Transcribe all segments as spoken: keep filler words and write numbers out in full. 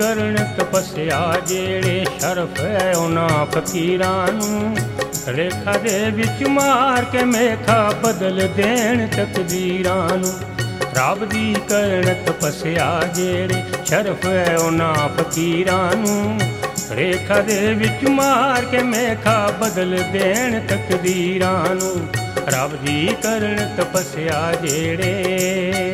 ਕਰਨ ਤਪੱਸਿਆ ਜਿਹੜੇ ਸ਼ਰਫ ਹੈ ਉਹਨਾਂ ਫਕੀਰਾਂ ਨੂੰ। ਰੇਖਾ ਦੇ ਵਿੱਚ ਮਾਰ ਕੇ ਮੇਖਾ ਬਦਲ ਦੇਣ ਤਕਦੀਰਾਂ ਨੂੰ। ਰੱਬ ਦੀ ਕਰਨ ਤਪੱਸਿਆ ਜਿਹੜੇ ਸ਼ਰਫ ਹੈ ਉਹਨਾਂ ਫਕੀਰਾਂ ਨੂੰ। ਰੇਖਾ ਦੇ ਵਿੱਚ ਮਾਰ ਕੇ ਮੇਖਾ ਬਦਲ ਦੇਣ ਤਕਦੀਰਾਂ ਨੂੰ। ਰੱਬ ਦੀ ਕਰਨ ਤਪੱਸਿਆ ਜਿਹੜੇ।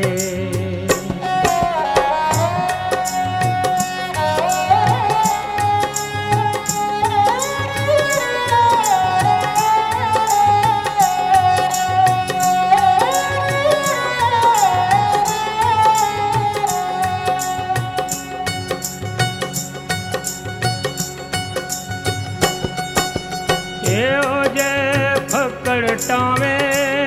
ਇਹੋ ਜੇ ਫੱਕੜ ਟਾਵੇਂ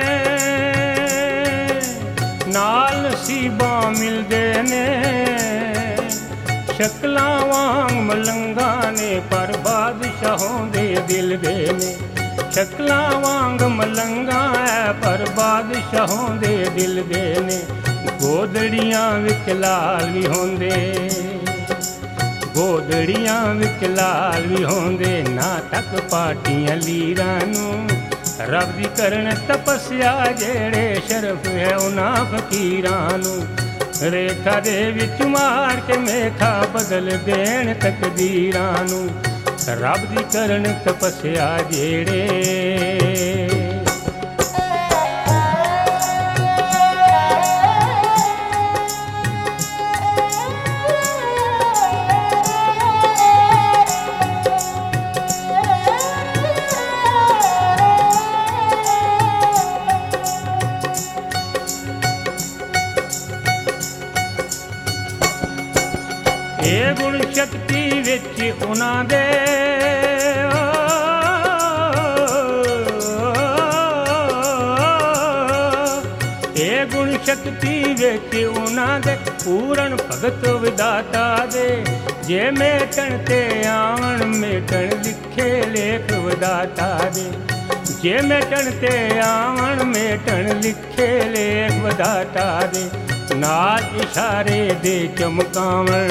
ਨਾਲ ਨਸੀਬਾਂ ਮਿਲਦੇ ਨੇ। ਸ਼ਕਲਾਂ ਵਾਂਗ ਮਲੰਗਾਂ ਨੇ ਪਰ ਬਾਦਸ਼ਾਹਾਂ ਦੇ ਦਿਲ ਦੇ ਨੇ। ਸ਼ਕਲਾਂ ਵਾਂਗ ਮਲੰਗਾਂ ਹੈ ਪਰ ਬਾਦਸ਼ਾਹਾਂ ਦੇ ਦਿਲ ਦੇ ਨੇ। ਗੋਦੜੀਆਂ ਵਿੱਚ ਲਾਲ ਵੀ ਹੁੰਦੇ, ਗੋਦੜੀਆਂ ਵਿੱਚ ਲਾਲ ਵੀ ਹੁੰਦੇ ਨਾ ਤੱਕ ਪਾਟੀਆਂ ਲੀਰਾਂ ਨੂੰ। ਰੱਬ ਦੀ ਕਰਨ ਤਪੱਸਿਆ ਜਿਹੜੇ ਸ਼ਰਫ ਹੈ ਉਹਨਾਂ ਫਕੀਰਾਂ ਨੂੰ। ਰੇਖਾ ਦੇ ਵਿੱਚ ਮਾਰ ਕੇ ਮੇਖਾ ਬਦਲ ਦੇਣ ਤਕਦੀਰਾਂ ਨੂੰ। ਰੱਬ ਦੀ ਕਰਨ ਤਪੱਸਿਆ ਜਿਹੜੇ। ਇਹ ਗੁਣ ਸ਼ਕਤੀ ਵਿੱਚ ਉਹਨਾਂ ਦੇ ਇਹ ਗੁਣ ਸ਼ਕਤੀ ਵਿੱਚ ਉਹਨਾਂ ਦੇ ਪੂਰਨ ਭਗਤ ਵਿਦਾਤਾ ਦੇ। ਜੇ ਮੇਟਣ ਤੇ ਆਵਣ ਮੇਟਣ ਲਿਖੇ ਲੇਖ ਵਿਦਾਤਾ ਦੇ। ਜੇ ਮੇਟਣ ਤੇ ਆਵਣ ਮੇਟਣ ਲਿਖੇ ਲੇਖ ਵਿਦਾਤਾ ਦੇ। ਨਾਲ ਇਸ਼ਾਰੇ ਦੇ ਚਮਕਾਵਣ,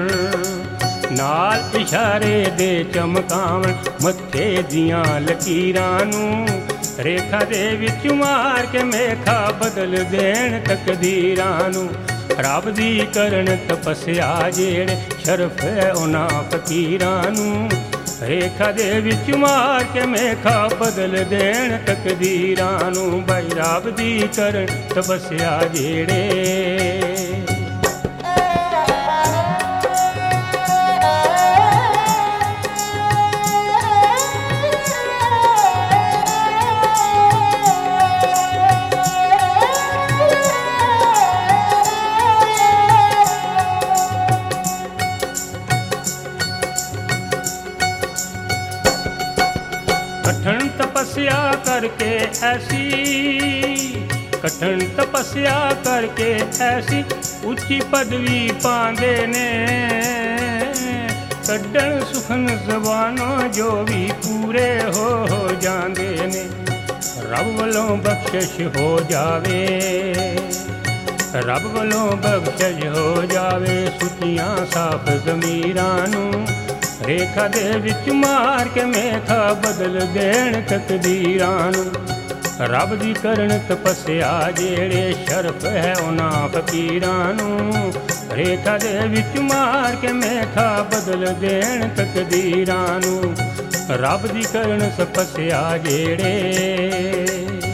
ਨਾਲ ਇਸ਼ਾਰੇ ਦੇ ਚਮਕਾਵਣ ਮੱਥੇ ਦੀਆਂ ਲਕੀਰਾਂ ਨੂੰ। ਰੇਖਾ ਦੇ ਵਿੱਚ ਮਾਰ ਕੇ ਮੇਖਾ ਬਦਲ ਦੇਣ ਤਕਦੀਰਾਂ ਨੂੰ। ਰੱਬ ਦੀ ਕਰਨ ਤਪੱਸਿਆ ਜਿਹੜੇ ਸ਼ਰਫ ਹੈ ਉਹਨਾਂ ਫਕੀਰਾਂ ਨੂੰ। ਰੇਖਾ ਦੇ ਵਿੱਚ ਮਾਰ ਕੇ ਮੇਖਾ ਬਦਲ ਦੇਣ ਤਕਦੀਰਾਂ ਨੂੰ। ਬਾਈ ਰੱਬ ਦੀ ਕਰਨ ਤਪੱਸਿਆ ਜਿਹੜੇ। कठिन तपस्या करके ऐसी, कठिन तपस्या करके ऐसी उच्ची पदवी पांदे ने। कड्डण सुखन जबानों जो भी पूरे हो हो जांदे ने। रब वलों बख्शिश हो जावे, रब वलों बख्शिश हो जावे सुचियां साफ ज़मीरां नूं। ਰੇਖਾ ਦੇ ਵਿੱਚ ਮਾਰ ਕੇ ਮੇਖਾ ਬਦਲ ਦੇਣ ਤਕਦੀਰਾਂ ਨੂੰ। ਰੱਬ ਦੀ ਕਰਨ ਤਪੱਸਿਆ ਜਿਹੜੇ ਸ਼ਰਫ ਹੈ ਉਹਨਾਂ ਫਕੀਰਾਂ ਨੂੰ। ਰੇਖਾ ਦੇ ਵਿੱਚ ਮਾਰ ਕੇ ਮੇਖਾ ਬਦਲ ਦੇਣ ਤਕਦੀਰਾਂ ਨੂੰ। ਰੱਬ ਦੀ ਕਰਨ ਤਪੱਸਿਆ ਜਿਹੜੇ।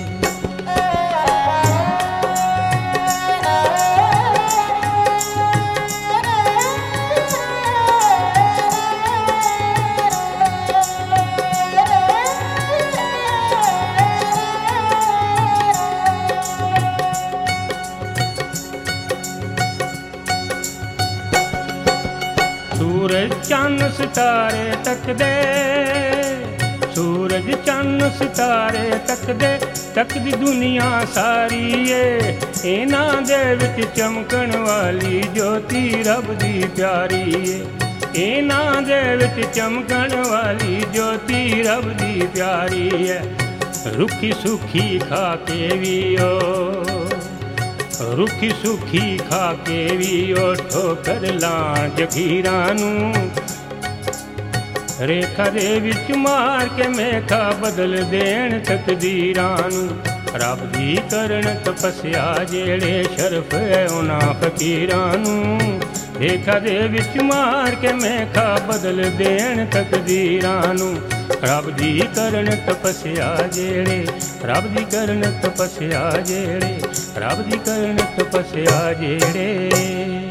सूरज चन्न सितारे तकदे, सूरज चन्न सितारे तकदे, तकदी दुनिया सारी ए। इन्हां दे विच चमकण वाली ज्योति रब दी प्यारी ए। इन्हां दे विच चमकण वाली ज्योति रब दी प्यारी है। रुखी सुखी खा के भी ओ, ਰੁੱਖੀ ਸੁੱਖੀ ਖਾ ਕੇ ਵੀ ਉਹ ਠੋਕਰ ਲਾਣ ਜਗੀਰਾਂ ਨੂੰ ਰੇਖਾ ਦੇ ਵਿੱਚ ਮਾਰ ਕੇ ਮੇਖਾ ਬਦਲ ਦੇਣ ਤਕਦੀਰਾਂ ਨੂੰ ਰੱਬ ਦੀ ਕਰਨ ਤਪੱਸਿਆ ਜਿਹੜੇ ਸ਼ਰਫ ਹੈ ਉਹਨਾਂ ਫਕੀਰਾਂ ਨੂੰ ਰੇਖਾ ਦੇ ਵਿੱਚ ਮਾਰ ਕੇ ਮੇਖਾ ਬਦਲ ਦੇਣ ਤਕਦੀਰਾਂ ਨੂੰ ਰੱਬ ਦੀ ਕਰਨ ਤਪੱਸਿਆ ਜਿਹੜੇ ਰੱਬ ਦੀ ਕਰਨ ਤਪੱਸਿਆ ਜਿਹੜੇ ਰੱਬ ਦੀ ਕਰਨ ਤਪੱਸਿਆ ਜਿਹੜੇ